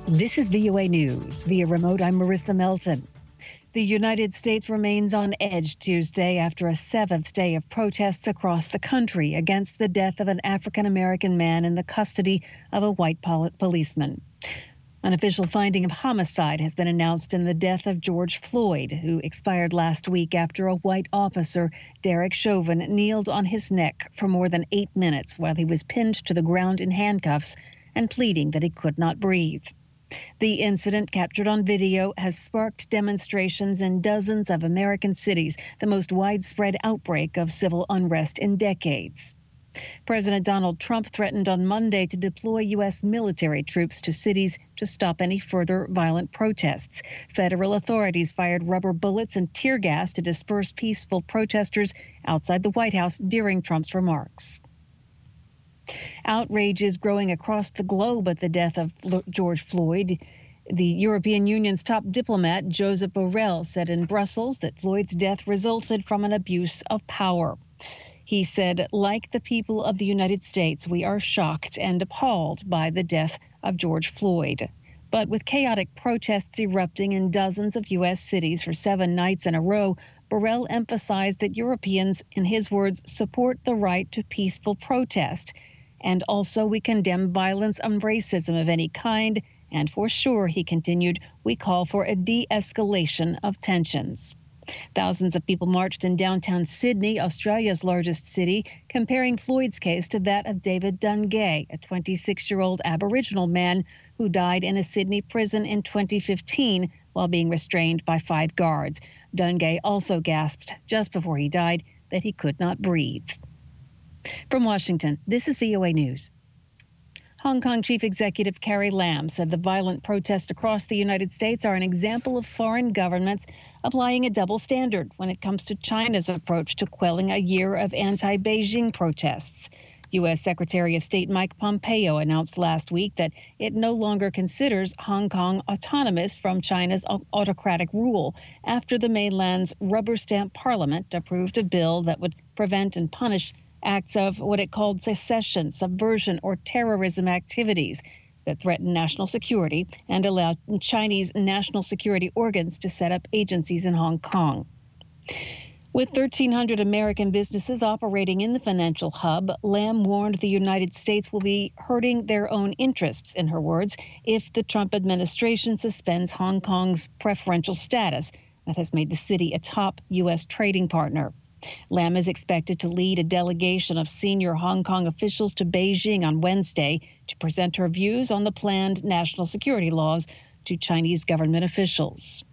This is VOA News. Via remote, I'm Marissa Melton. The United States remains on edge Tuesday after a seventh day of protests across the country against the death of an African-American man in the custody of a white policeman. An official finding of homicide has been announced in the death of George Floyd, who expired last week after a white officer, Derek Chauvin, kneeled on his neck for more than 8 minutes while he was pinned to the ground in handcuffs and pleading that he could not breathe. The incident, captured on video, has sparked demonstrations in dozens of American cities, the most widespread outbreak of civil unrest in decades. President Donald Trump threatened on Monday to deploy U.S. military troops to cities to stop any further violent protests. Federal authorities fired rubber bullets and tear gas to disperse peaceful protesters outside the White House during Trump's remarks. Outrage is growing across the globe at the death of George Floyd. The European Union's top diplomat, Josep Borrell, said in Brussels that Floyd's death resulted from an abuse of power. He said, like the people of the United States, we are shocked and appalled by the death of George Floyd. But with chaotic protests erupting in dozens of U.S. cities for 7 nights in a row, Borrell emphasized that Europeans, in his words, support the right to peaceful protest. And also we condemn violence and racism of any kind. And for sure, he continued, we call for a de-escalation of tensions. Thousands of people marched in downtown Sydney, Australia's largest city, comparing Floyd's case to that of David Dungay, a 26-year-old Aboriginal man who died in a Sydney prison in 2015 while being restrained by 5 guards. Dungay also gasped just before he died that he could not breathe. From Washington, this is VOA News. Hong Kong Chief Executive Carrie Lam said the violent protests across the United States are an example of foreign governments applying a double standard when it comes to China's approach to quelling a year of anti-Beijing protests. U.S. Secretary of State Mike Pompeo announced last week that it no longer considers Hong Kong autonomous from China's autocratic rule after the mainland's rubber stamp parliament approved a bill that would prevent and punish acts of what it called secession, subversion, or terrorism activities that threaten national security and allow Chinese national security organs to set up agencies in Hong Kong. With 1,300 American businesses operating in the financial hub, Lam warned the United States will be hurting their own interests, in her words, if the Trump administration suspends Hong Kong's preferential status that has made the city a top U.S. trading partner. Lam is expected to lead a delegation of senior Hong Kong officials to Beijing on Wednesday to present her views on the planned national security laws to Chinese government officials.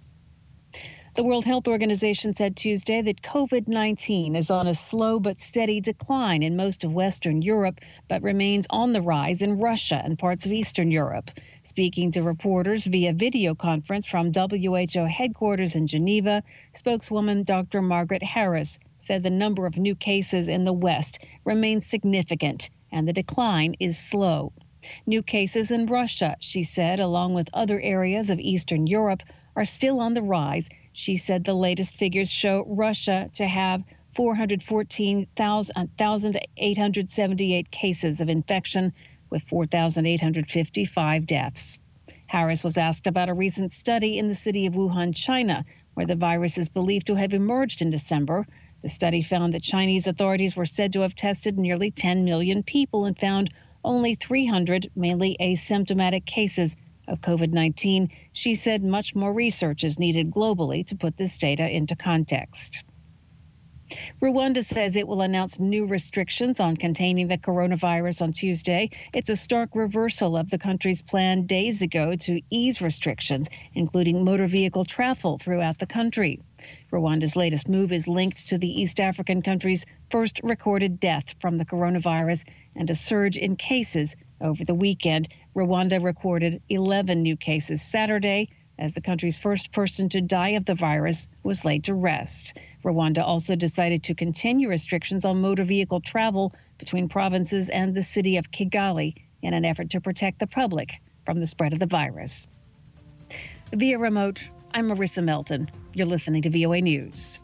The World Health Organization said Tuesday that COVID-19 is on a slow but steady decline in most of Western Europe, but remains on the rise in Russia and parts of Eastern Europe. Speaking to reporters via video conference from WHO headquarters in Geneva, spokeswoman Dr. Margaret Harris said the number of new cases in the West remains significant and the decline is slow. New cases in Russia, she said, along with other areas of Eastern Europe, are still on the rise. She said the latest figures show Russia to have 414,878 cases of infection with 4,855 deaths. Harris was asked about a recent study in the city of Wuhan, China, where the virus is believed to have emerged in December. The study found that Chinese authorities were said to have tested nearly 10 million people and found only 300, mainly asymptomatic cases of COVID-19. She said much more research is needed globally to put this data into context. Rwanda says it will announce new restrictions on containing the coronavirus on Tuesday. It's a stark reversal of the country's plan days ago to ease restrictions, including motor vehicle travel throughout the country. Rwanda's latest move is linked to the East African country's first recorded death from the coronavirus and a surge in cases over the weekend. Rwanda recorded 11 new cases Saturday, as the country's first person to die of the virus was laid to rest. Rwanda also decided to continue restrictions on motor vehicle travel between provinces and the city of Kigali in an effort to protect the public from the spread of the virus. Via remote, I'm Marissa Melton. You're listening to VOA News.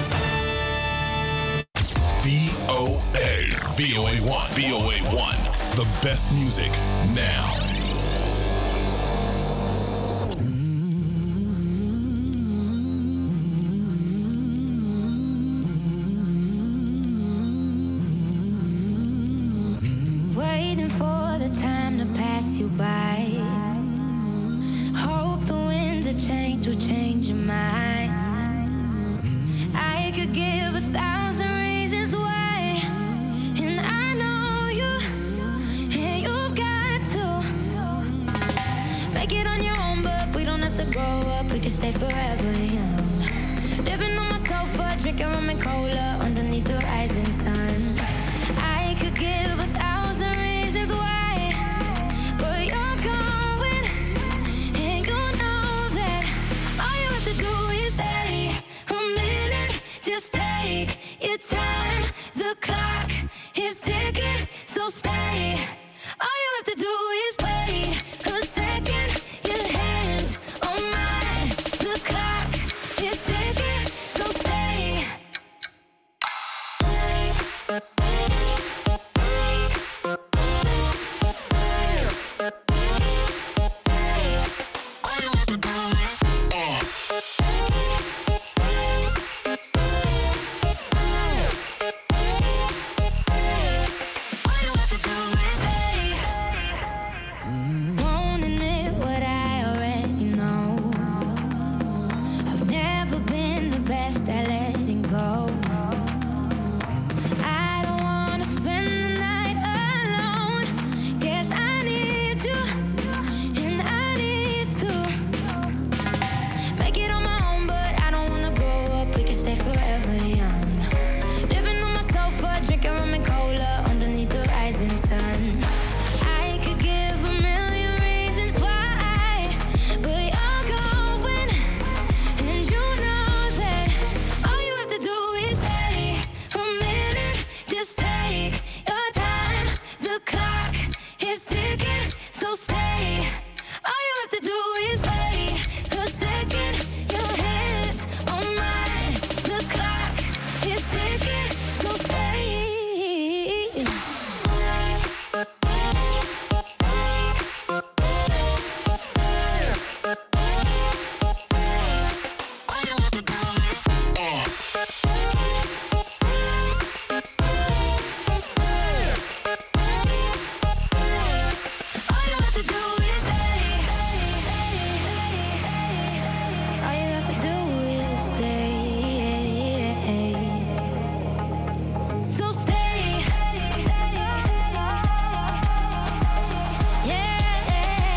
VOA 1, VOA 1, The best music now. Waiting for the time to pass you by. Hope the winds of change will change your mind. I could give 1,000 reasons why, and I know you, and you've got to make it on your own, but we don't have to grow up, we can stay forever young. Living on my sofa, drinking rum and cola underneath the rising sun. I could give 1,000 reasons why, but you're going, and you know that all you have to do is stay a minute. Just take your time. The clock is ticking, so stay. All you have to do is wait a second. Your hands on mine. The clock is ticking, so stay. Won't admit what I already know. I've never been the best at letting go. I don't wanna spend the night alone. Yes, I need you, and I need to make it on my own, but I don't wanna grow up. We can stay forever young. Living on my sofa, drinking rum and cola underneath the rising sun. I could give 1,000,000 reasons why, but you're going, and you know that all you have to do is stay a minute. Just take your time. The clock is ticking, so stay. All you have to do is wait a second. Your hands on mine. The clock is ticking, so stay. All you have to do is stay. All you have to do is stay. So stay. Yeah.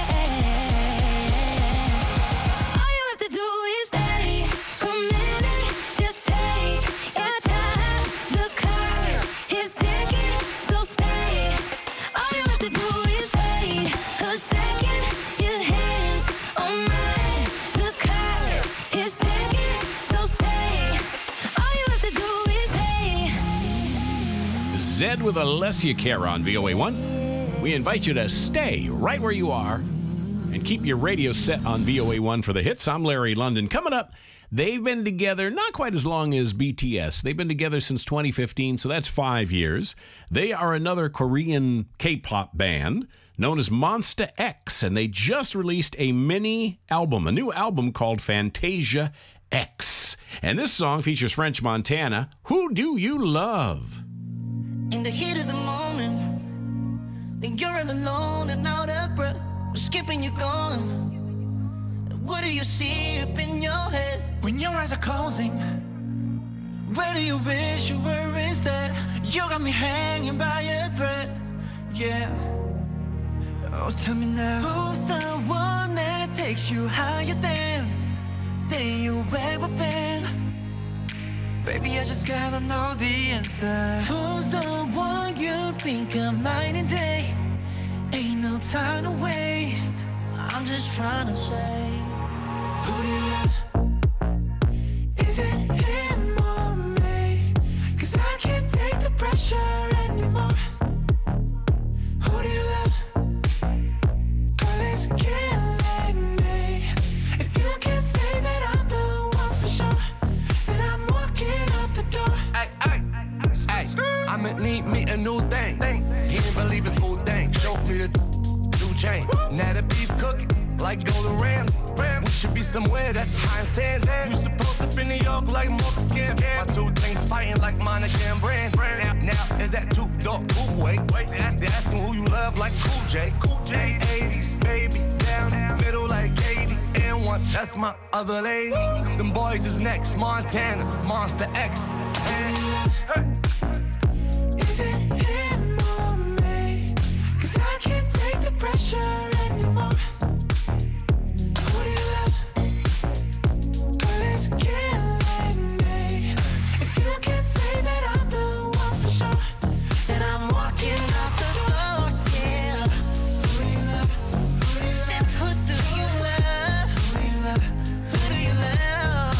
All you have to do is stay a minute. Just take your time. The clock is ticking, so stay. All you have to do is wait a second. Your hands on mine. The clock is ticking, so stay. All you have to do is stay. Zed with Alessia Care on VOA1. We invite you to stay right where you are and keep your radio set on VOA1 for the hits. I'm Larry London. Coming up, they've been together not quite as long as BTS. They've been together since 2015, so that's 5 years. They are another Korean K-pop band known as Monsta X, and they just released a new album called Fantasia X. And this song features French Montana. Who do you love? In the heat of the moment, then you're all alone and out of breath. Skipping, you're gone. What do you see up in your head when your eyes are closing? Where do you wish you were instead? You got me hanging by a thread. Yeah. Oh, tell me now, who's the one that takes you higher than you've ever been? Baby, I just gotta know the answer. Who's the one you think of night and day? Ain't no time to waste. I'm just trying to say, who do you love? Is it him or me? 'Cause I can't take the pressure anymore. Who do you love? Girl, it's killing me. If you can't say that I'm the one for sure, then I'm walking out the door. I'ma need me a new thing. He didn't believe his cool thing. like Golden Ramsay. We should be somewhere that's high and sand. Used to post up in New York like Marcus Camp. My two things fighting like Monica and Brand. Now is that two-door coupe way? They asking who you love like Cool J. 80s, baby, down middle like Katie. And one, that's my other lady. Them boys is next, Montana, Monster X. Is it him or me? 'Cause I can't take the pressure anymore. Who do you love? Girl, it's killing me. If you can't say that I'm the one for sure, then I'm walking out the door, yeah. Who do you love? Who do you love? Who do you love? Who do you love? Who do you love?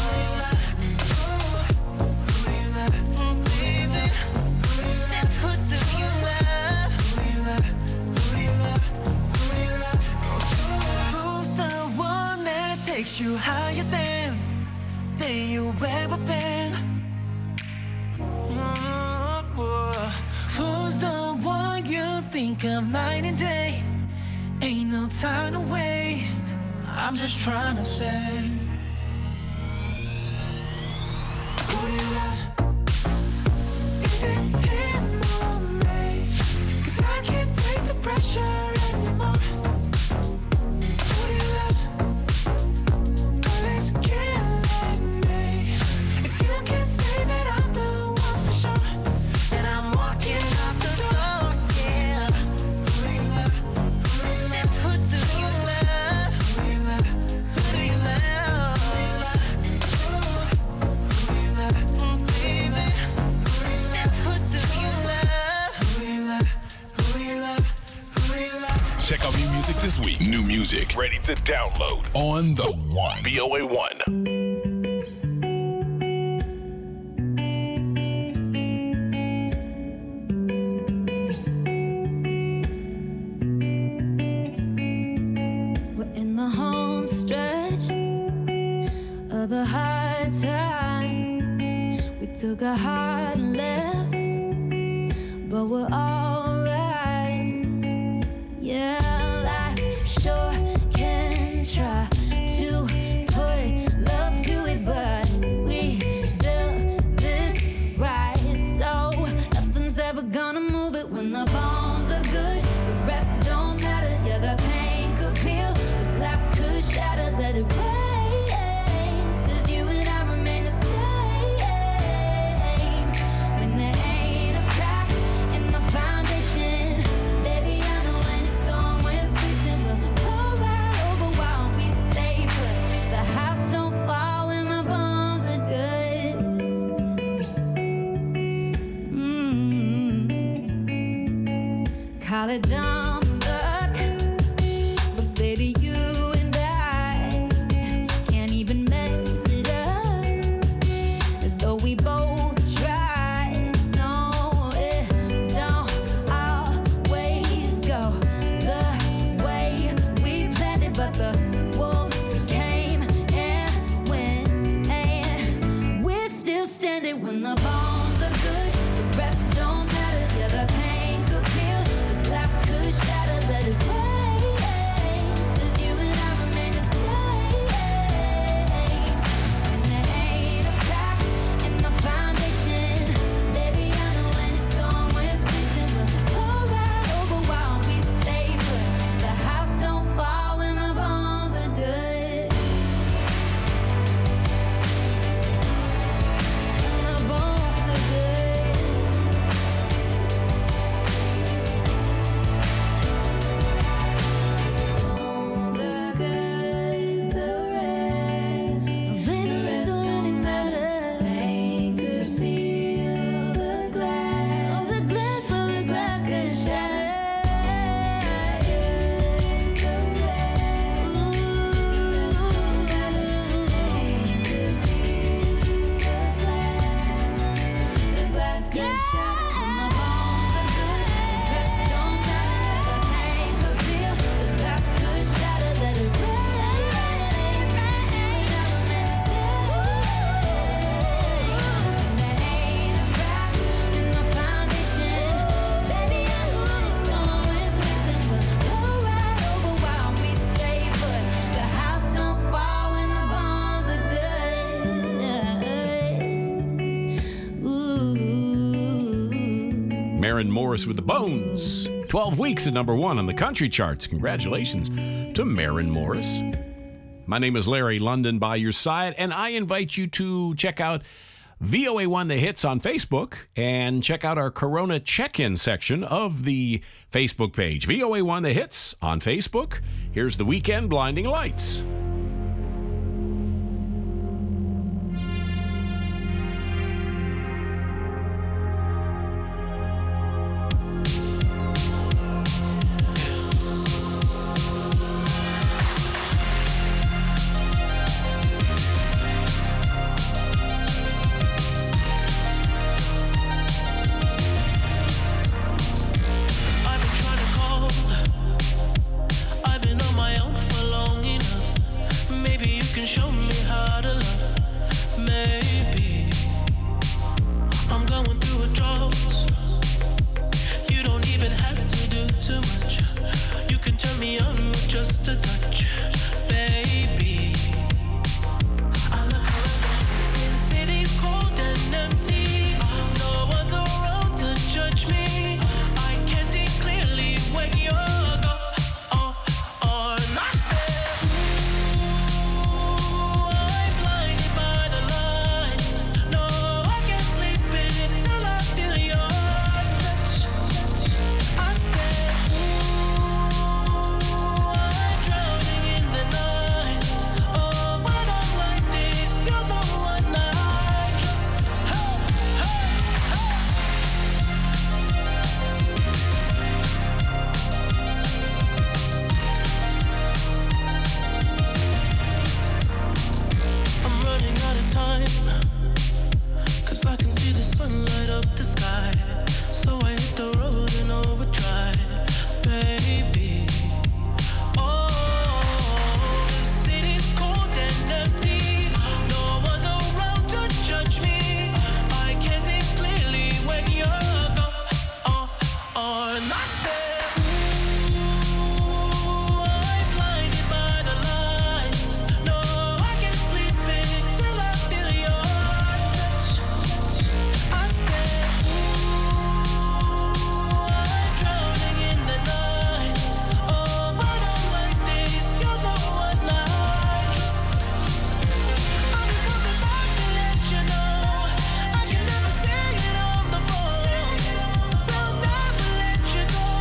Who do you love? Baby. Said who do you love? Who do you love? Who do you love? Who do you love? Who's the one that takes you higher than you've ever been? Who's the one you think of night and day? Ain't no time to waste. I'm just trying to say, who do you love? Is it him or me? 'Cause I can't take the pressure anymore. Who do you love? Girl, it's killing me. If you can't say that I'm the one for sure, then I'm walking out the door, yeah. Who do you love? Who do you love? Who do you love? Who do you love? Who do you love? Who do you love? Who do you love? Baby. Said who do you love? Who do you love? Who do you love? Who do you love? Check out new music this week. New music ready to download on the One. VOA 1. We're in the home stretch of the hard times. We took a hard left, but we're alright. Yeah, life sure can try to put love to it, but we built this right, so nothing's ever gonna move it. When the bones are good, the rest don't matter. Yeah, the pain could peel, the glass could shatter. Let it rain, 'cause you and I remain the same. When there ain't a crack in the foundation, baby, I know when it's storm we're facing, we'll pour right over while we stay put. The house don't fall when the bones are good. Call it dumb luck, but baby, you and I can't even mess it up. Though we both try, no, it don't always go the way we planned it. But the wolves came and went, and we're still standing. When the bones are good, the rest don't matter. Yeah, the pain could peel, the glass could shatter. Let it rain, 'cause Maren Morris with The Bones. 12 weeks at number 1 on the country charts. Congratulations to Maren Morris. My name is Larry London, by your side, and I invite you to check out VOA1 The Hits on Facebook and check out our Corona check-in section of the Facebook page. VOA1 The Hits on Facebook. Here's The Weekend Blinding Lights. Go.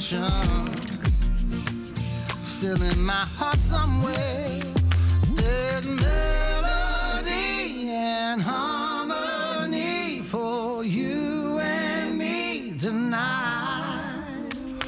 emotion. Still in my heart somewhere, there's melody and harmony for you and me tonight.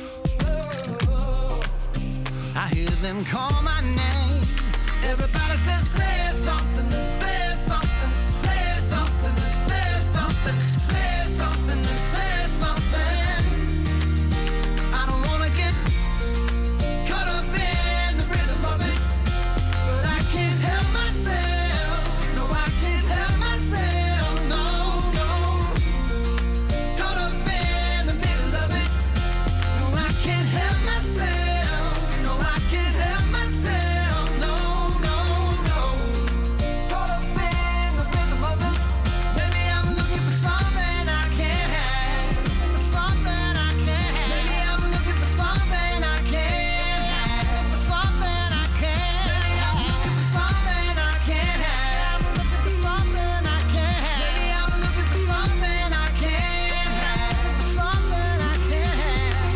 I hear them call my name. Everybody says, say something, say something, say something, say something, say something, say something. I don't wanna get caught up in the rhythm of it, but I can't help myself. No, I can't help myself. No, no. Caught up in the middle of it. No, I can't help myself. No, I can't help myself. No, no, no. Caught up in the rhythm of it. Maybe I'm looking for something I can't have. For something I can't have. Maybe I'm looking for something I can't have. For something I can't have. Maybe I'm looking for something I can't have. Looking for something I can't have. Maybe I'm looking for something I can't have. For something I can't have.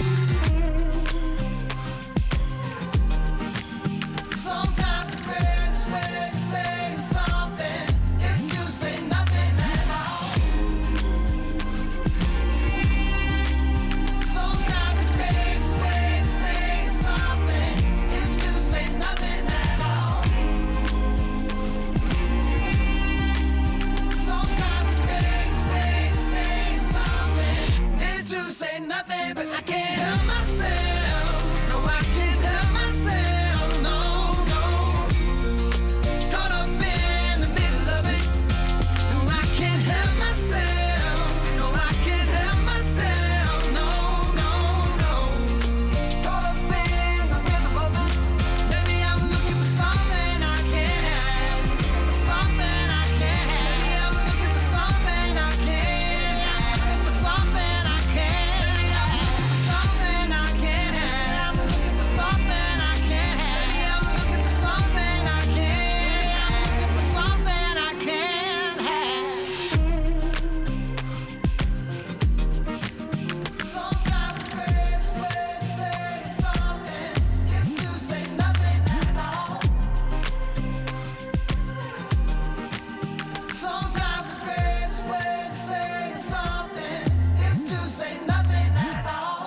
Sometimes the greatest way to say something is to say nothing at all. Sometimes the greatest way to say something is to say nothing at all. Sometimes the greatest way to say something is to say nothing, but I can't help myself. No, I can't help myself. No, no. Caught up in the middle of it. No, I can't help myself. No, I can't help myself. No, no, no. Caught up in the rhythm of it. Maybe I'm looking for something I can't have. Something I can't have. Maybe I'm looking for something I can't have. For something I can't have. Something I can't have. Looking for something I can't have. Maybe I'm looking for something I can't have. Looking for something I can't have. Sometimes the greatest way to say something is to say nothing at all. Sometimes the greatest way to say something is to say nothing at all.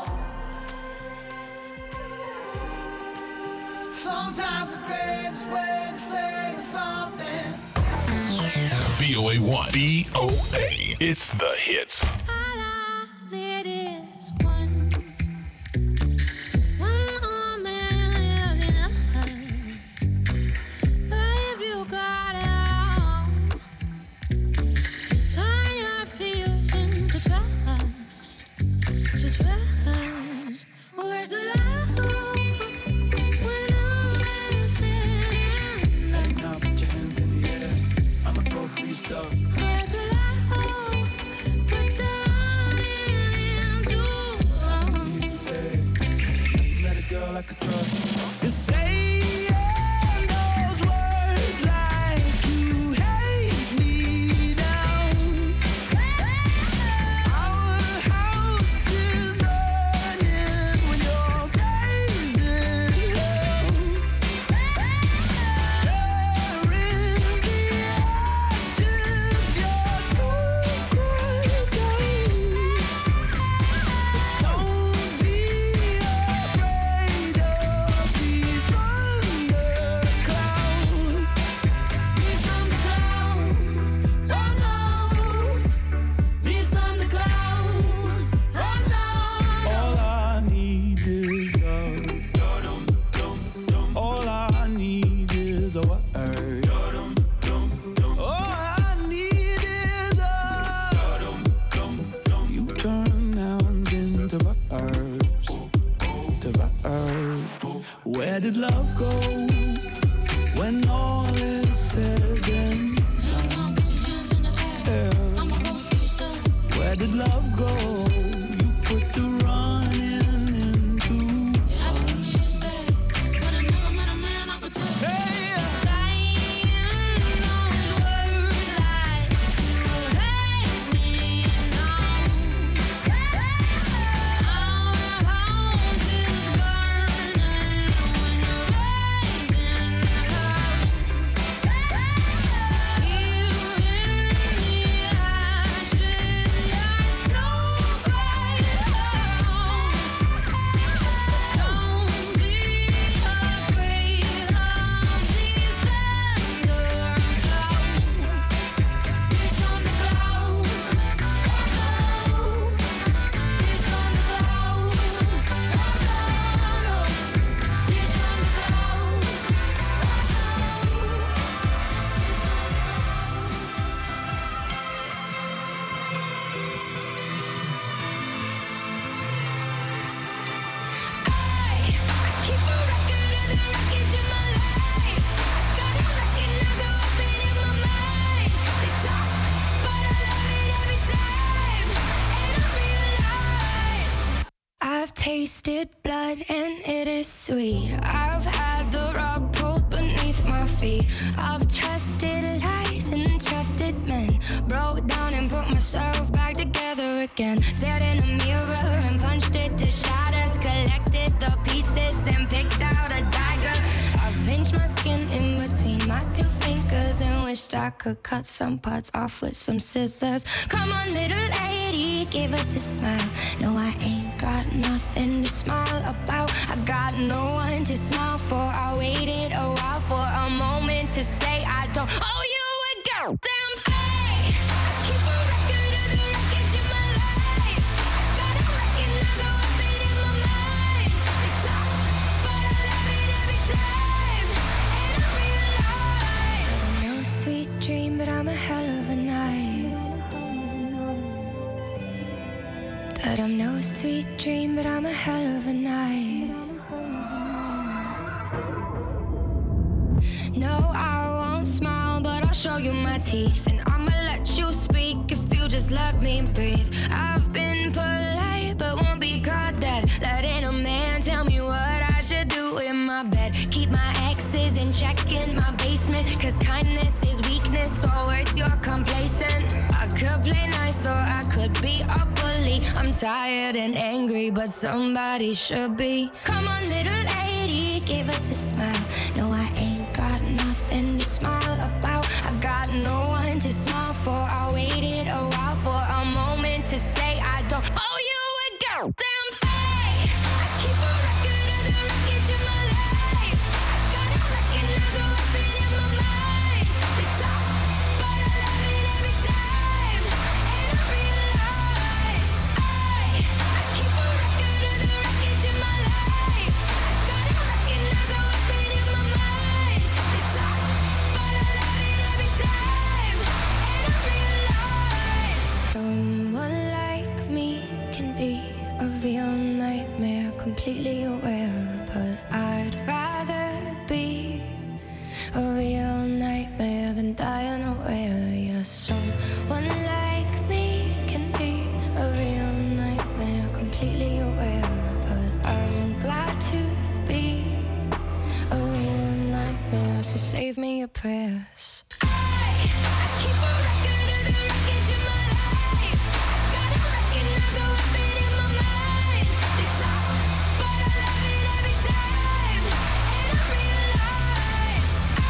Sometimes the greatest way to say something. VOA 1. VOA. It's the hits. All I need is one more man is enough. But if you got it all, please turn your fears into trust. To trust, words of love when I'm listening. Hey, now put your hands in the air. I'ma go freestyle. Words of love, put the running into I need to stay. Never met a girl I could trust. You're saying those words like you hate me now. Our house is burning when you're gazing hell. Burying the ashes, you're so crazy. Don't be afraid of these thunderclouds. These thunderclouds, oh no. These thunderclouds, oh no. All I need is love. All I need is a word. All I need is you turn nouns into verbs. To verbs. Where did love go when all is said and done? Put your hands in the air. I'ma go freestyle. Where did love go? You put the running into. You're asking me to stay, but I never met a man I could trust. Hey! Saying those words like you hate me now. Our house I've tasted blood and it is sweet. I've had the rug pulled beneath my feet. I've trusted lies and trusted men. Broke down and put myself back together again. Stared in a mirror and punched it to shatters. Collected the pieces and picked out a dagger. I've pinched my skin in between my two fingers and wished I could cut some parts off with some scissors. Come on, little lady, give us a smile. No, I ain't got nothing to smile about. I got no one to smile for. I waited a while for a moment to say I don't owe you a goddamn thing. Keep a record of the wreckage of my life. Gotta recognize how I've been in my mind. It's tough, but I love it every time. And I realize no sweet dream, but I'm a hell of a night. That I'm no sweet dream, but I'm a hell of a night. No, I won't smile, but I'll show you my teeth. And I'ma let you speak if you just let me breathe. I've been polite, but won't be caught dead. Letting a man tell me what I should do in my bed. Keep my exes in check in my basement. Cause kindness is weakness, or worse, you're complacent. I could play nice, or I could be a bully. I'm tired and angry, but somebody should be. Come on, little lady, give us a smile. No, I ain't got nothing to smile about. I got no one to smile for. I waited a while for a moment to say I don't owe you a goddamn thing. Keep a record of the wreckage of my life. Gotta recognize how I've been in my mind. It's tough, but I love it every time. And I realize I keep a record of the wreckage of my life. Gotta recognize how I've been in my mind. It's tough, but I love it every time. And I realize someone like me can be a real nightmare, completely aware. But I'd rather be a real nightmare than die unaware. Yeah, someone like me can be a real nightmare, completely aware. But I'm glad to be a real nightmare, so save me your prayers. I keep a record of the wreckage of my life. Gotta recognize how I've been in my mind. It's tough, but I love it every time. And I realize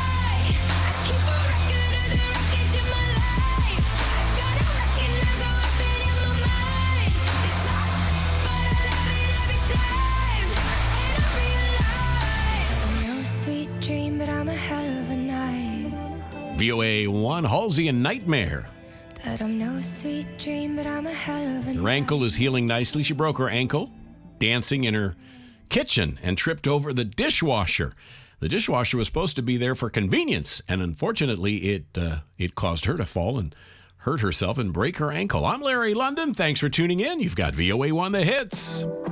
I keep a record of the wreckage of my life. Gotta recognize how I've been in my mind. It's tough, but I love it every time. And I realize no sweet dream, but I'm a hell of a night. VOA 1, Halsey and Nightmare. That I'm no sweet dream, but I'm a hell of a night. Her ankle is healing nicely. She broke her ankle dancing in her kitchen and tripped over the dishwasher. The dishwasher was supposed to be there for convenience, and unfortunately, it caused her to fall and hurt herself and break her ankle. I'm Larry London. Thanks for tuning in. You've got VOA 1 The Hits.